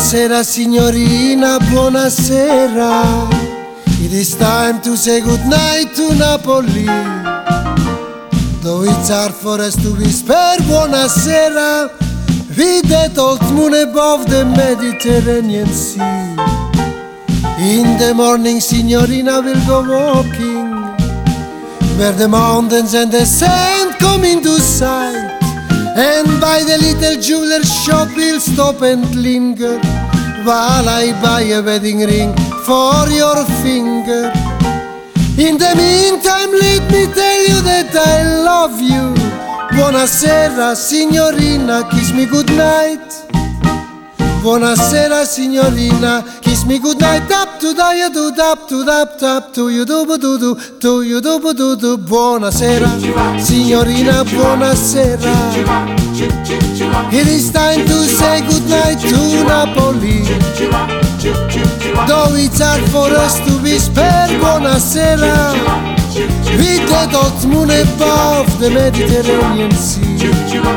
Buonasera signorina, buonasera. It is time to say goodnight to Napoli. Though it's hard for us to whisper buonasera with that old moon above the Mediterranean Sea. In the morning signorina will go walking where the mountains and the sand come into sight, and by the little jeweler shop we'll stop and linger while I buy a wedding ring for your finger. In the meantime let me tell you that I love you. Buonasera signorina, kiss me goodnight. Buonasera signorina, kiss me goodnight. Tap to da you do, tap to tap tap to you do do do, to you do do do. Buonasera signorina, buonasera. It is time to say goodnight to Napoli. Though it's hard for us to whisper buonasera with that hot moon above the Mediterranean Sea.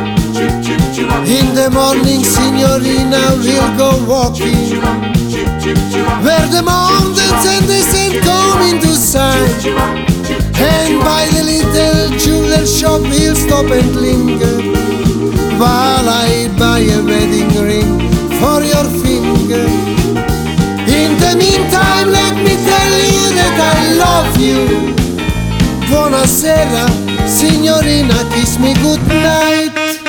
In the morning signorina we'll go walking where the mountains and the sand come into sight, and by the little jeweler shop we'll stop and linger while I buy a wedding ring for your finger. In the meantime let me tell you that I love you. Buonasera signorina, kiss me goodnight.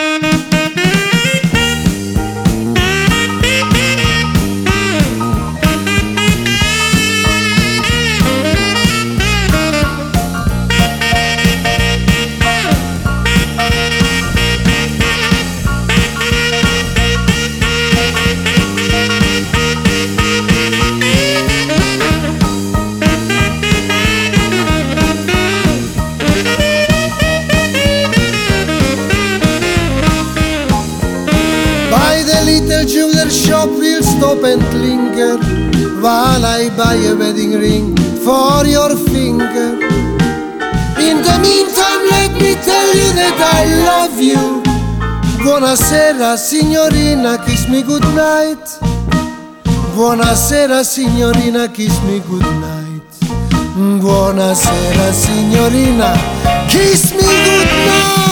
Little jeweler shop we'll stop and linger while I buy a wedding ring for your finger. In the meantime let me tell you that I love you. Buonasera signorina, kiss me goodnight. Buonasera signorina, kiss me goodnight. Buonasera signorina, kiss me goodnight.